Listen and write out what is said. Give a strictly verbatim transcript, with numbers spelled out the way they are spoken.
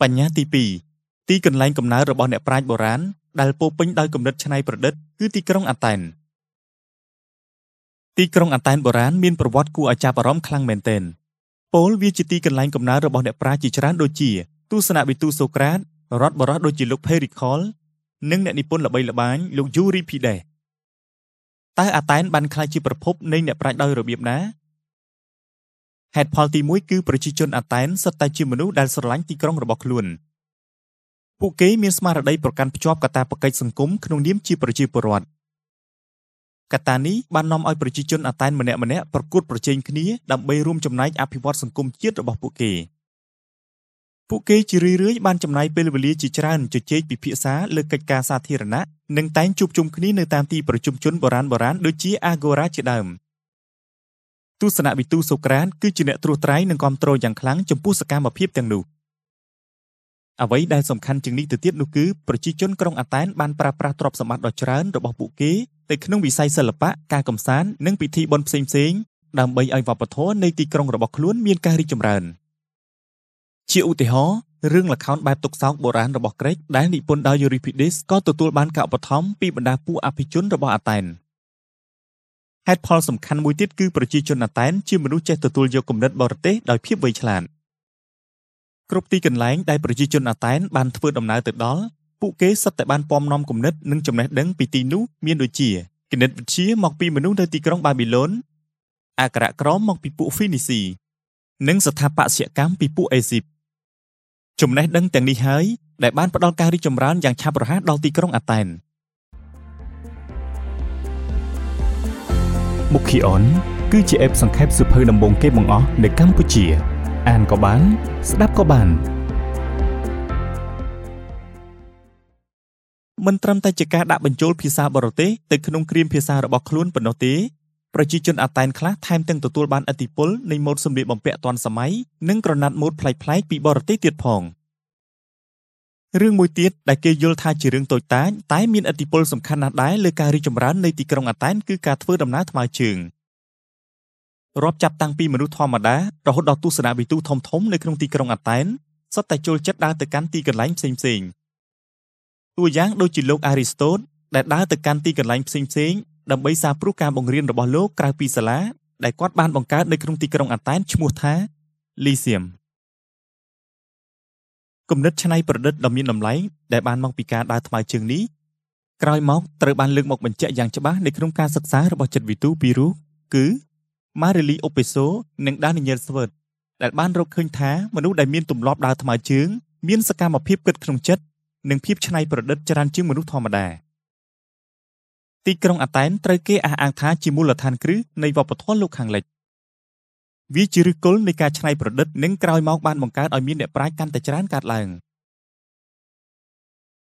បញ្ញត្តិទីពីរទីកន្លែងកំណើតរបស់អ្នកប្រាជ្ញបុរាណដែលពោពេញដោយគំនិតច្នៃប្រឌិតគឺទីក្រុងអាតែនទីក្រុងអាតែនបុរាណមានប្រវត្តិគួរឲ្យចាប់អារម្មណ៍ខ្លាំងមែនទែនពោលវាជាទីកន្លែងកំណើតរបស់អ្នកប្រាជ្ញជាច្រើនដូចជាទស្សនវិទូសូក្រាតរដ្ឋបរិះដូចជាលោកភេរីខលនិងអ្នកនិពន្ធល្បីល្បាញលោកយូរីភីដេសតើអាតែនបានក្លាយជាប្រភពនៃអ្នកប្រាជ្ញដោយរបៀបណាហេតុផលទីមួយគឺប្រជាជនអាតែនសុទ្ធតែជាមនុស្សដែលស្រឡាញ់ទីក្រុងរបស់ខ្លួនពួកគេមានស្មារតីប្រកាន់ភ្ជាប់កាតព្វកិច្ចសង្គមក្នុងនាមជាប្រជាពលរដ្ឋកត្តានេះបាននាំឲ្យប្រជាជនអាតែនម្នាក់ម្នាក់ប្រកួតប្រជែងគ្នាដើម្បីរួមចំណែកអភិវឌ្ឍសង្គមជាតិរបស់ពួកគេពួកគេជារឿយៗបានចំណាយពេលវេលាជាច្រើនជជែកពិភាក្សាលើកិច្ចការសាធារណៈនិងតែងជួបជុំគ្នានៅតាមទីប្រជុំជនបុរាណបុរាណដូចជា Agora ជាដើមទស្សនវិទូសូក្រាតគឺជាអ្នកត្រួសត្រាយនិងគាំទ្រយ៉ាងខ្លាំងចំពោះសកម្មភាពទាំងនោះអ្វីដែលសំខាន់ជាងនេះទៅទៀតនោះគឺប្រជាជនក្រុងអាតែនបានប្រើប្រាស់ទ្រព្យសម្បត្តិដ៏ច្រើនរបស់ពួកគេទៅក្នុងវិស័យសិល្បៈការកម្សាន្តនិងពិធីបុណ្យផ្សេងៗដើម្បីឲ្យវប្បធម៌នៃទីក្រុងរបស់ខ្លួនមានការរីកចម្រើនជាឧទាហរណ៍រឿងល្ខោនបែបទុកសោកបុរាណរបស់ក្រិកដែលនិពន្ធដោយ Euripides ក៏ទទួលបានការឧបត្ថម្ភពីបណ្ដាពួកអភិជនរបស់អាតែនហេតុផលសំខាន់មួយទៀតគឺប្រជាជនអាតែនជាមនុស្សចេះទទួលយកគំនិតបរទេសដោយភាពវៃឆ្លាតគ្រប់ទីកន្លែងដែលប្រជាជនអាតែនបានធ្វើដំណើរទៅដល់ពួកគេសុទ្ធតែបានពំនាំគំនិតនិងចំណេះដឹងពីទីនោះមានដូចជាគណិតវិទ្យាមកពីមនុស្សនៅទីក្រុងបាប៊ីឡូនអក្សរក្រមមកពីពួកហ្វីនីស៊ីនិងស្ថាបត្យកម្មពីពួកអេស៊ីបចំណេះដឹងទាំងនេះហើយដែលបានផ្ដល់ការរីកចម្រើនយ៉ាងឆាប់រហ័សដល់ទីក្រុងអាតែនមុខីអនគឺជាអេបសង្ខេបសៀវភៅដំបូងគេបង្អស់នៅកម្ពុជាអានក៏បានស្ដាប់ក៏បានមិនត្រឹមតែជាការដាក់បញ្ចូលភាសាបរទេសទៅក្នុងគ្រាមភាសារបស់ខ្លួនប៉ុណ្ណោះទេប្រជាជនអាតែនខ្លះថែមទាំងទទួលបានឥទ្ធិពលនៃម៉ូដសម្លៀកបំពាក់ទាន់សម័យនិងក្រណាត់ម៉ូដប្លែកៗពីបរទេសទៀតផងរឿងមួយទៀតដែលគេយល់ថាជារឿងតូចតាចតែមានឥទ្ធិពលសំខាន់ណាស់ដែរលើការរីកចម្រើននៃទីក្រុងអាតែនគឺការធ្វើដំណើរថ្មើរជើងរាប់ចាប់តាំងពីមនុស្សធម្មតារហូតដល់ទស្សនវិទូធំៗនៅក្នុងទីក្រុងអាតែនសុទ្ធតែចូលចិត្តដើរទៅកាន់ទីកន្លែងផ្សេងៗតួយ៉ាងដូចជាលោកអារីស្តូតដែលដើរទៅកាន់ទីកន្លែងផ្សេងៗដើម្បីសាបព្រោះការបង្រៀនរបស់លោកក្រៅពីសាលាដែលគាត់បានបង្កើតនៅក្នុងទីក្រុងអាតែនឈ្មោះថាលីសៀមគំនិតច្នៃប្រឌិតដ៏មានតម្លៃដែលបានមកពីការដើរថ្មើរជើងនេះក្រោយមកត្រូវបានលើកមកបញ្ជាក់យ៉ាងច្បាស់នៅក្នុងការសិក្សារបស់ចិត្តវិទូពីររូបគឺ Marily Opeso និង Daniel Swert ដែលបានរកឃើញថាមនុស្សដែលមានទម្លាប់ដើរថ្មើរជើងមានសកម្មភាពគិតក្នុងចិត្តនិងភាពច្នៃប្រឌិតច្រើនជាងមនុស្សធម្មតាទីក្រុងអាតែនត្រូវគេអះអាងថាជាមូលដ្ឋានគ្រឹះនៃវប្បធម៌លោកខាងលិចវាជាឫសគល់នៃការច្នៃប្រឌិតនិងក្រោយមកបានបង្កើតឲ្យមានអ្នកប្រាជ្ញកាន់តែច្រើនកើតឡើង